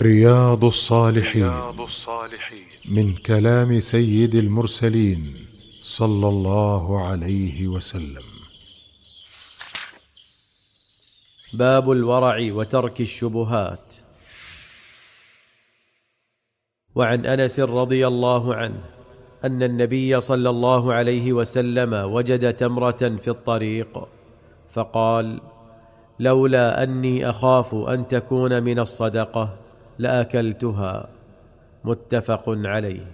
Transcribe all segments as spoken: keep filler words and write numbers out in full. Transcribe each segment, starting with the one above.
رياض الصالحين من كلام سيد المرسلين صلى الله عليه وسلم. باب الورع وترك الشبهات. وعن أنس رضي الله عنه أن النبي صلى الله عليه وسلم وجد تمرة في الطريق فقال: لولا أني أخاف أن تكون من الصدقة لأكلتها. متفق عليه.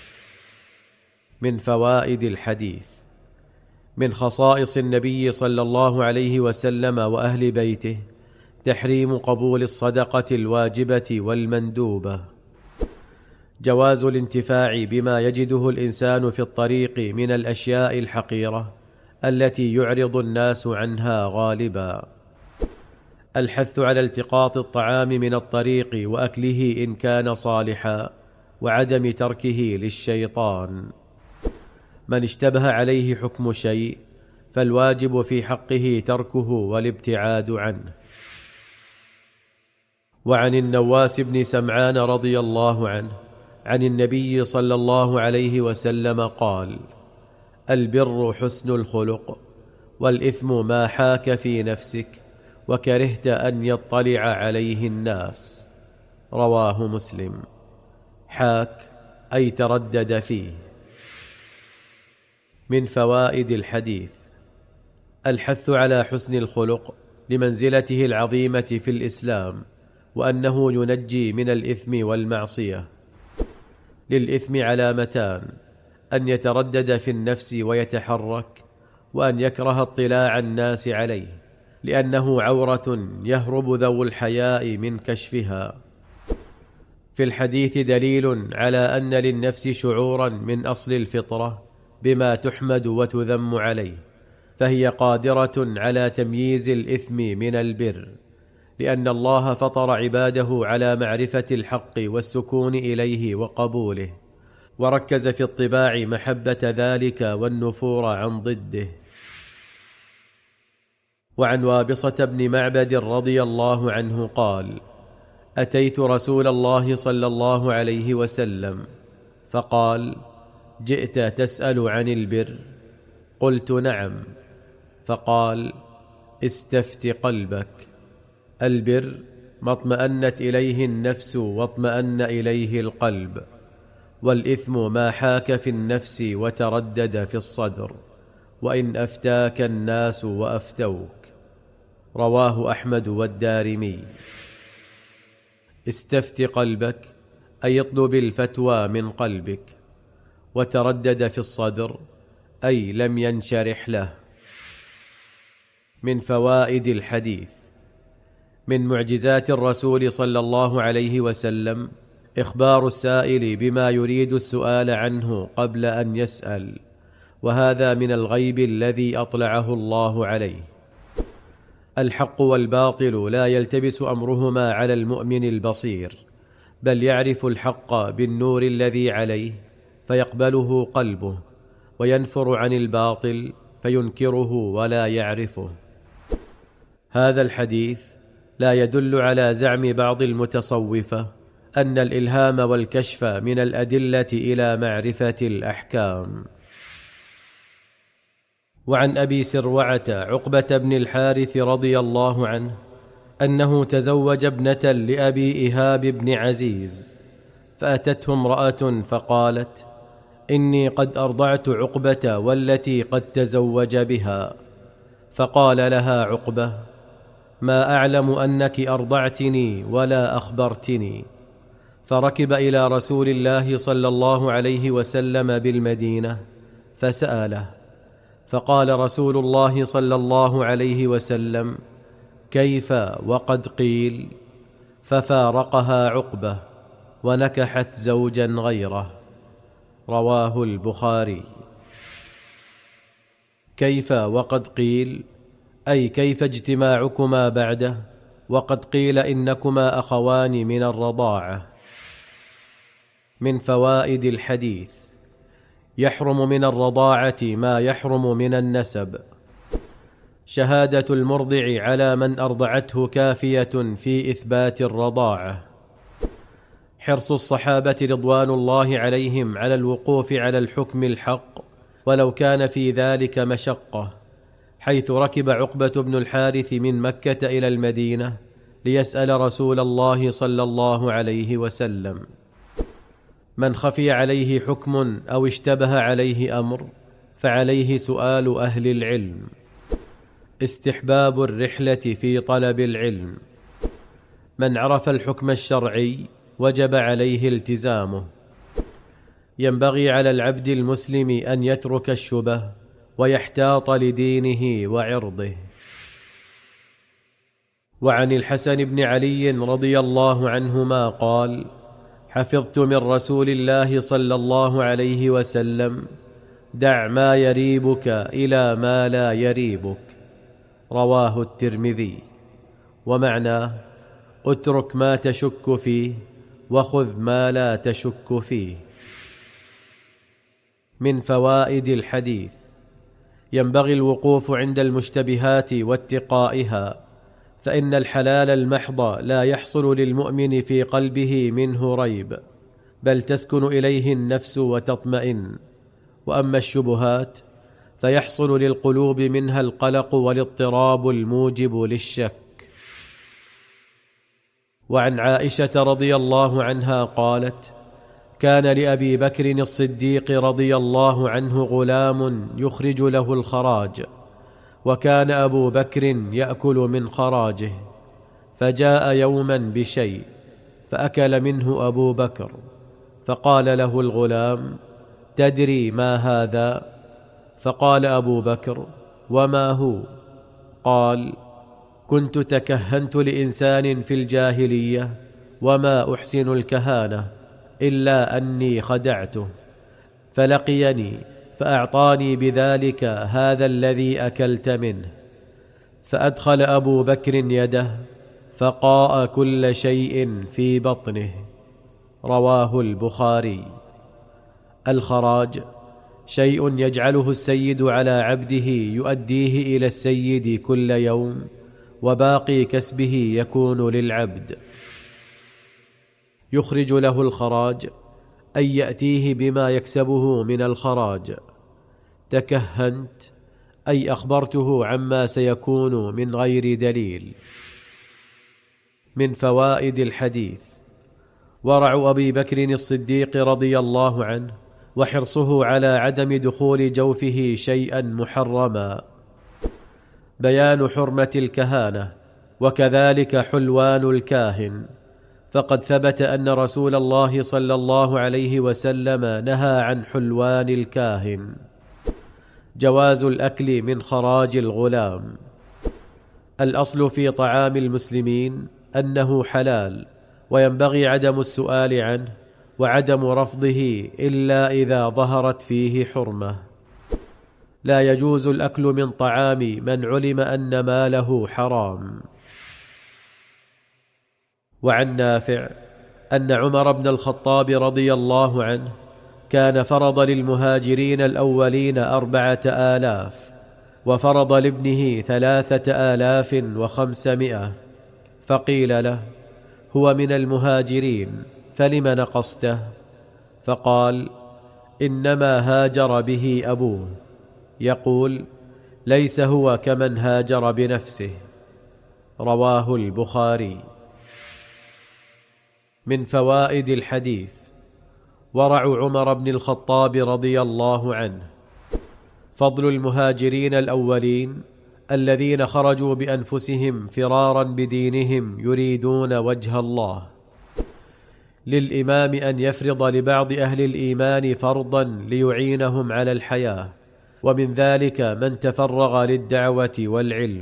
من فوائد الحديث: من خصائص النبي صلى الله عليه وسلم وأهل بيته تحريم قبول الصدقة الواجبة والمندوبة. جواز الانتفاع بما يجده الإنسان في الطريق من الأشياء الحقيرة التي يعرض الناس عنها غالبا. الحث على التقاط الطعام من الطريق وأكله إن كان صالحا، وعدم تركه للشيطان. من اشتبه عليه حكم شيء فالواجب في حقه تركه والابتعاد عنه. وعن النواس بن سمعان رضي الله عنه عن النبي صلى الله عليه وسلم قال: البر حسن الخلق، والإثم ما حاك في نفسك وكرهت أن يطلع عليه الناس. رواه مسلم. حاك أي تردد فيه. من فوائد الحديث: الحث على حسن الخلق لمنزلته العظيمة في الإسلام، وأنه ينجي من الإثم والمعصية. للإثم علامتان: أن يتردد في النفس ويتحرك، وأن يكره اطلاع الناس عليه، لأنه عورة يهرب ذو الحياء من كشفها. في الحديث دليل على أن للنفس شعورا من أصل الفطرة بما تحمد وتذم عليه، فهي قادرة على تمييز الإثم من البر، لأن الله فطر عباده على معرفة الحق والسكون إليه وقبوله، وركز في الطباع محبة ذلك والنفور عن ضده. وعن وابصة بن معبد رضي الله عنه قال: أتيت رسول الله صلى الله عليه وسلم فقال: جئت تسأل عن البر؟ قلت: نعم. فقال: استفت قلبك. البر ما اطمأنت إليه النفس واطمأن إليه القلب، والإثم ما حاك في النفس وتردد في الصدر، وإن أفتاك الناس وأفتوك. رواه أحمد والدارمي. استفت قلبك أي اطلب الفتوى من قلبك، وتردد في الصدر أي لم ينشرح له. من فوائد الحديث: من معجزات الرسول صلى الله عليه وسلم إخبار السائل بما يريد السؤال عنه قبل أن يسأل، وهذا من الغيب الذي أطلعه الله عليه. الحق والباطل لا يلتبس أمرهما على المؤمن البصير، بل يعرف الحق بالنور الذي عليه فيقبله قلبه، وينفر عن الباطل فينكره ولا يعرفه. هذا الحديث لا يدل على زعم بعض المتصوفة أن الإلهام والكشف من الأدلة إلى معرفة الأحكام. وعن أبي سروعة عقبة بن الحارث رضي الله عنه أنه تزوج ابنة لأبي إيهاب بن عزيز، فأتته امرأة فقالت: إني قد أرضعت عقبة والتي قد تزوج بها. فقال لها عقبة: ما أعلم أنك أرضعتني ولا أخبرتني. فركب إلى رسول الله صلى الله عليه وسلم بالمدينة فسأله، فقال رسول الله صلى الله عليه وسلم: كيف وقد قيل؟ ففارقها عقبة ونكحت زوجا غيره. رواه البخاري. كيف وقد قيل أي كيف اجتماعكما بعده، وقد قيل إنكما أخوان من الرضاعة. من فوائد الحديث: يحرم من الرضاعة ما يحرم من النسب. شهادة المرضع على من أرضعته كافية في إثبات الرضاعة. حرص الصحابة رضوان الله عليهم على الوقوف على الحكم الحق ولو كان في ذلك مشقة، حيث ركب عقبة بن الحارث من مكة إلى المدينة ليسأل رسول الله صلى الله عليه وسلم: من خفي عليه حكم أو اشتبه عليه أمر فعليه سؤال أهل العلم. استحباب الرحلة في طلب العلم. من عرف الحكم الشرعي وجب عليه التزامه. ينبغي على العبد المسلم أن يترك الشبه ويحتاط لدينه وعرضه. وعن الحسن بن علي رضي الله عنهما قال: حفظت من رسول الله صلى الله عليه وسلم: دع ما يريبك إلى ما لا يريبك. رواه الترمذي. ومعناه: اترك ما تشك فيه وخذ ما لا تشك فيه. من فوائد الحديث: ينبغي الوقوف عند المشتبهات واتقائها، فإن الحلال المحض لا يحصل للمؤمن في قلبه منه ريب، بل تسكن إليه النفس وتطمئن. وأما الشبهات فيحصل للقلوب منها القلق والاضطراب الموجب للشك. وعن عائشة رضي الله عنها قالت: كان لأبي بكر الصديق رضي الله عنه غلام يخرج له الخراج، وكان أبو بكر يأكل من خراجه، فجاء يوما بشيء فأكل منه أبو بكر، فقال له الغلام: تدري ما هذا؟ فقال أبو بكر: وما هو؟ قال: كنت تكهنت لإنسان في الجاهلية وما أحسن الكهانة إلا أني خدعته، فلقيني فأعطاني بذلك هذا الذي أكلت منه. فأدخل أبو بكر يده فقاء كل شيء في بطنه. رواه البخاري. الخراج شيء يجعله السيد على عبده يؤديه إلى السيد كل يوم، وباقي كسبه يكون للعبد. يخرج له الخراج أي يأتيه بما يكسبه من الخراج. تكهنت أي أخبرته عما سيكون من غير دليل. من فوائد الحديث: ورع أبي بكر الصديق رضي الله عنه وحرصه على عدم دخول جوفه شيئا محرما. بيان حرمة الكهانة، وكذلك حلوان الكاهن، فقد ثبت أن رسول الله صلى الله عليه وسلم نهى عن حلوان الكاهن. جواز الأكل من خراج الغلام. الأصل في طعام المسلمين أنه حلال، وينبغي عدم السؤال عنه وعدم رفضه إلا إذا ظهرت فيه حرمة. لا يجوز الأكل من طعام من علم أن ماله حرام. وعن نافع أن عمر بن الخطاب رضي الله عنه كان فرض للمهاجرين الأولين أربعة آلاف، وفرض لابنه ثلاثة آلاف وخمسمائة، فقيل له: هو من المهاجرين فلم نقصته؟ فقال: إنما هاجر به أبوه. يقول: ليس هو كمن هاجر بنفسه. رواه البخاري. من فوائد الحديث: ورع عمر بن الخطاب رضي الله عنه. فضل المهاجرين الأولين الذين خرجوا بأنفسهم فرارا بدينهم يريدون وجه الله. للإمام أن يفرض لبعض أهل الإيمان فرضا ليعينهم على الحياة، ومن ذلك من تفرغ للدعوة والعلم.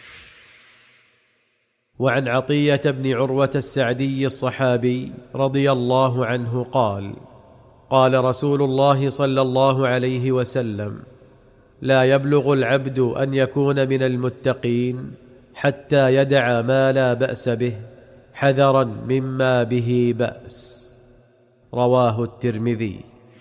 وعن عطية بن عروة السعدي الصحابي رضي الله عنه قال: قال رسول الله صلى الله عليه وسلم: لا يبلغ العبد أن يكون من المتقين حتى يدع ما لا بأس به حذرا مما به بأس. رواه الترمذي.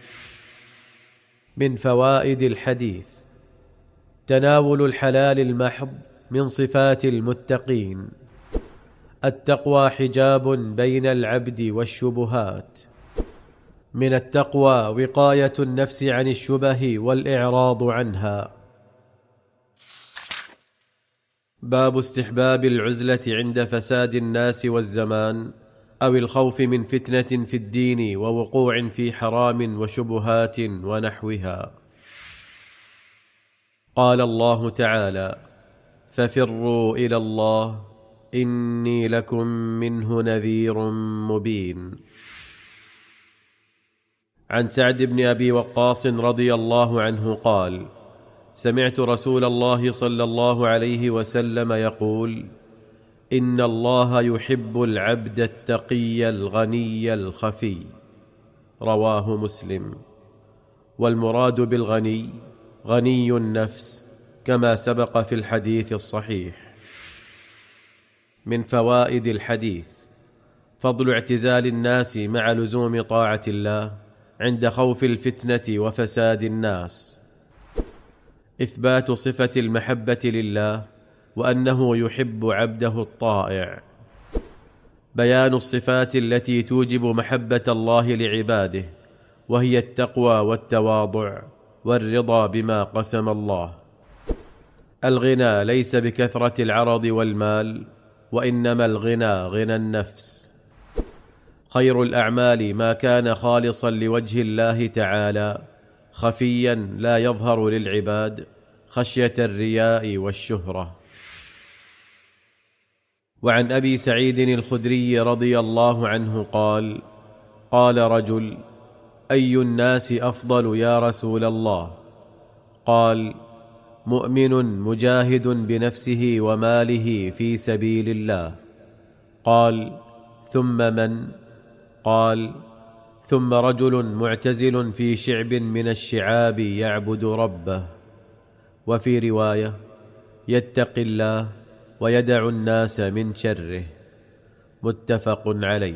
من فوائد الحديث: تناول الحلال المحض من صفات المتقين. التقوى حجاب بين العبد والشبهات. من التقوى وقاية النفس عن الشبه والإعراض عنها. باب استحباب العزلة عند فساد الناس والزمان، أو الخوف من فتنة في الدين ووقوع في حرام وشبهات ونحوها. قال الله تعالى: ففروا إلى الله إني لكم منه نذير مبين. عن سعد بن أبي وقاص رضي الله عنه قال: سمعت رسول الله صلى الله عليه وسلم يقول: إن الله يحب العبد التقي الغني الخفي. رواه مسلم. والمراد بالغني غني النفس، كما سبق في الحديث الصحيح. من فوائد الحديث: فضل اعتزال الناس مع لزوم طاعة الله عند خوف الفتنة وفساد الناس. إثبات صفة المحبة لله وأنه يحب عبده الطائع. بيان الصفات التي توجب محبة الله لعباده، وهي التقوى والتواضع والرضا بما قسم الله. الغنى ليس بكثرة العرض والمال، وإنما الغنى غنى النفس. خير الأعمال ما كان خالصا لوجه الله تعالى، خفيا لا يظهر للعباد خشية الرياء والشهرة. وعن أبي سعيد الخدري رضي الله عنه قال: قال رجل: أي الناس أفضل يا رسول الله؟ قال: مؤمن مجاهد بنفسه وماله في سبيل الله. قال: ثم من؟ قال: ثم رجل معتزل في شعب من الشعاب يعبد ربه. وفي رواية: يتقي الله ويدع الناس من شره. متفق عليه.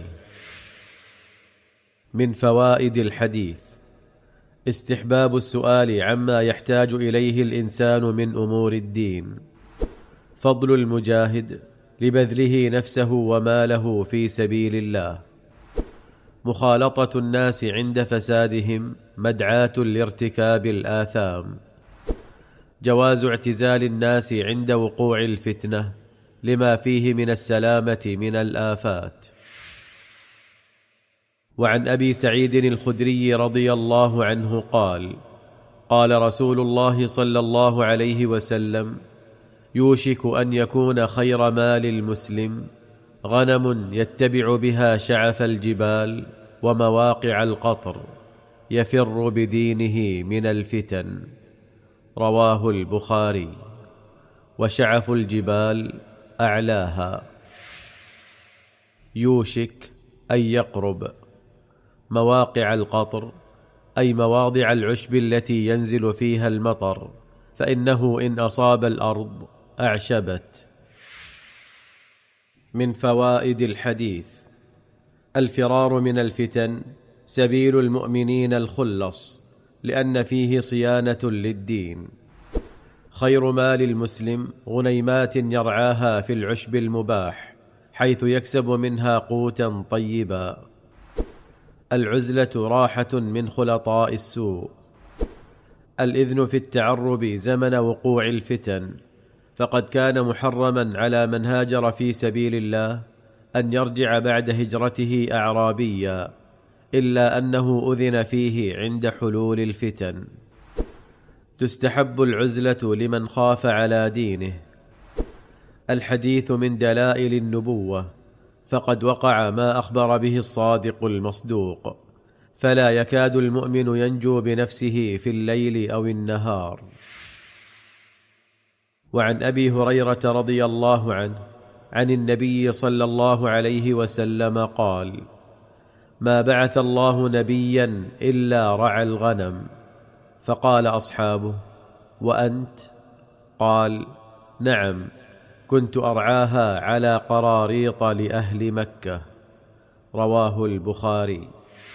من فوائد الحديث: استحباب السؤال عما يحتاج إليه الإنسان من أمور الدين. فضل المجاهد لبذله نفسه وماله في سبيل الله. مخالطة الناس عند فسادهم مدعاة لارتكاب الآثام. جواز اعتزال الناس عند وقوع الفتنة لما فيه من السلامة من الآفات. وعن أبي سعيد الخدري رضي الله عنه قال: قال رسول الله صلى الله عليه وسلم: يوشك أن يكون خير مال المسلم غنم يتبع بها شعف الجبال ومواقع القطر، يفر بدينه من الفتن. رواه البخاري. وشعف الجبال أعلاها. يوشك أي يقرب. مواقع القطر أي مواضع العشب التي ينزل فيها المطر، فإنه إن أصاب الأرض أعشبت. من فوائد الحديث: الفرار من الفتن سبيل المؤمنين الخلص، لأن فيه صيانة للدين. خير مال المسلم غنيمات يرعاها في العشب المباح، حيث يكسب منها قوتا طيبا. العزلة راحة من خلطاء السوء. الإذن في التعرب زمن وقوع الفتن، فقد كان محرما على من هاجر في سبيل الله أن يرجع بعد هجرته أعرابيا، إلا أنه أذن فيه عند حلول الفتن. تستحب العزلة لمن خاف على دينه. الحديث من دلائل النبوة، فقد وقع ما أخبر به الصادق المصدوق، فلا يكاد المؤمن ينجو بنفسه في الليل أو النهار. وعن أبي هريرة رضي الله عنه عن النبي صلى الله عليه وسلم قال: ما بعث الله نبيا إلا رعى الغنم. فقال أصحابه: وأنت؟ قال: نعم، كنت أرعاها على قراريط لأهل مكة. رواه البخاري.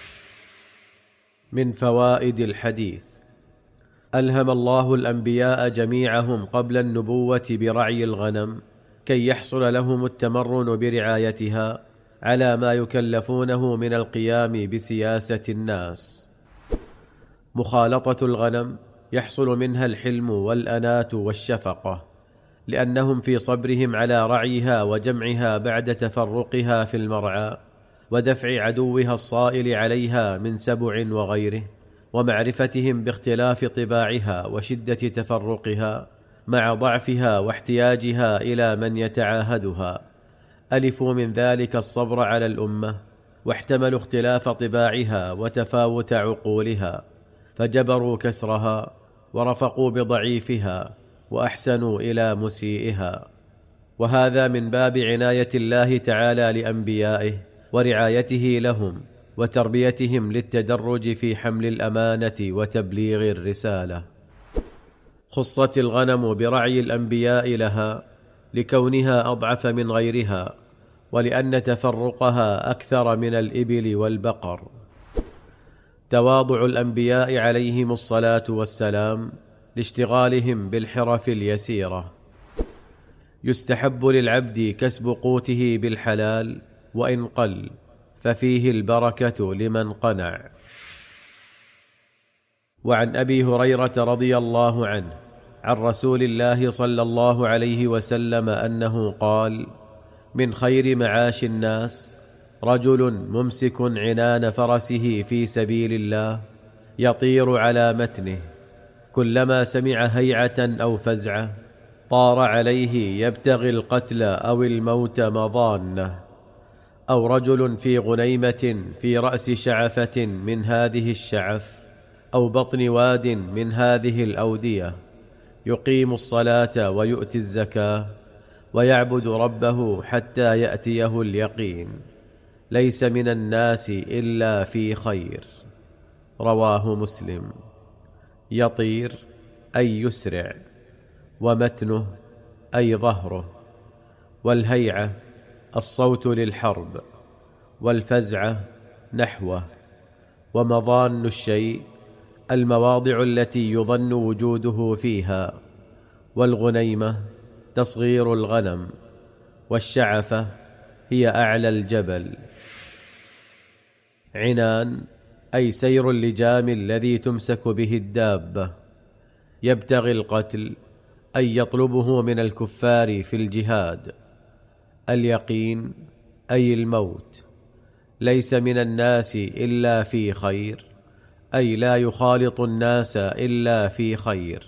من فوائد الحديث: ألهم الله الأنبياء جميعهم قبل النبوة برعي الغنم، كي يحصل لهم التمرن برعايتها على ما يكلفونه من القيام بسياسة الناس. مخالطة الغنم يحصل منها الحلم والأناة والشفقة، لأنهم في صبرهم على رعيها وجمعها بعد تفرقها في المرعى ودفع عدوها الصائل عليها من سبع وغيره، ومعرفتهم باختلاف طباعها وشدة تفرقها مع ضعفها واحتياجها إلى من يتعاهدها، ألفوا من ذلك الصبر على الأمة، واحتملوا اختلاف طباعها وتفاوت عقولها، فجبروا كسرها ورفقوا بضعيفها وأحسنوا إلى مسيئها. وهذا من باب عناية الله تعالى لأنبيائه ورعايته لهم وتربيتهم للتدرج في حمل الأمانة وتبليغ الرسالة. خصت الغنم برعي الأنبياء لها لكونها أضعف من غيرها، ولأن تفرقها أكثر من الإبل والبقر. تواضع الأنبياء عليهم الصلاة والسلام لاشتغالهم بالحرف اليسيرة. يستحب للعبد كسب قوته بالحلال وإن قل، ففيه البركة لمن قنع. وعن أبي هريرة رضي الله عنه عن رسول الله صلى الله عليه وسلم أنه قال: من خير معاش الناس رجل ممسك عنان فرسه في سبيل الله يطير على متنه، كلما سمع هيعة أو فزعة طار عليه يبتغي القتل أو الموت مضانه. أو رجل في غنيمة في رأس شعفة من هذه الشعف أو بطن واد من هذه الأودية، يقيم الصلاة ويؤتي الزكاة ويعبد ربه حتى يأتيه اليقين، ليس من الناس إلا في خير. رواه مسلم. يطير أي يسرع، ومتنه أي ظهره، والهيعة الصوت للحرب، والفزعة نحوه، ومضان الشيء المواضع التي يظن وجوده فيها، والغنيمة تصغير الغنم، والشعفة هي أعلى الجبل. عنان أي سير اللجام الذي تمسك به الدابة. يبتغي القتل أي يطلبه من الكفار في الجهاد. اليقين أي الموت. ليس من الناس إلا في خير، أي لا يخالط الناس إلا في خير.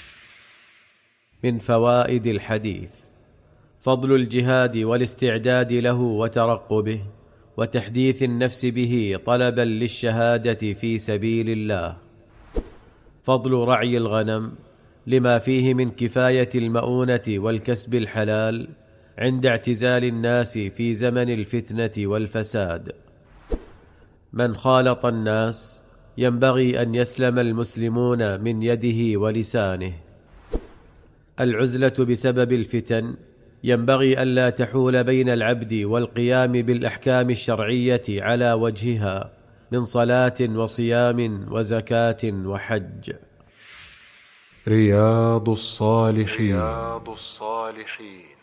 من فوائد الحديث: فضل الجهاد والاستعداد له وترقبه وتحديث النفس به طلبا للشهادة في سبيل الله. فضل رعي الغنم لما فيه من كفاية المؤونة والكسب الحلال عند اعتزال الناس في زمن الفتنة والفساد. من خالط الناس ينبغي أن يسلم المسلمون من يده ولسانه. العزلة بسبب الفتن ينبغي ألا تحول بين العبد والقيام بالأحكام الشرعية على وجهها من صلاة وصيام وزكاة وحج. رياض الصالحين. رياض الصالحين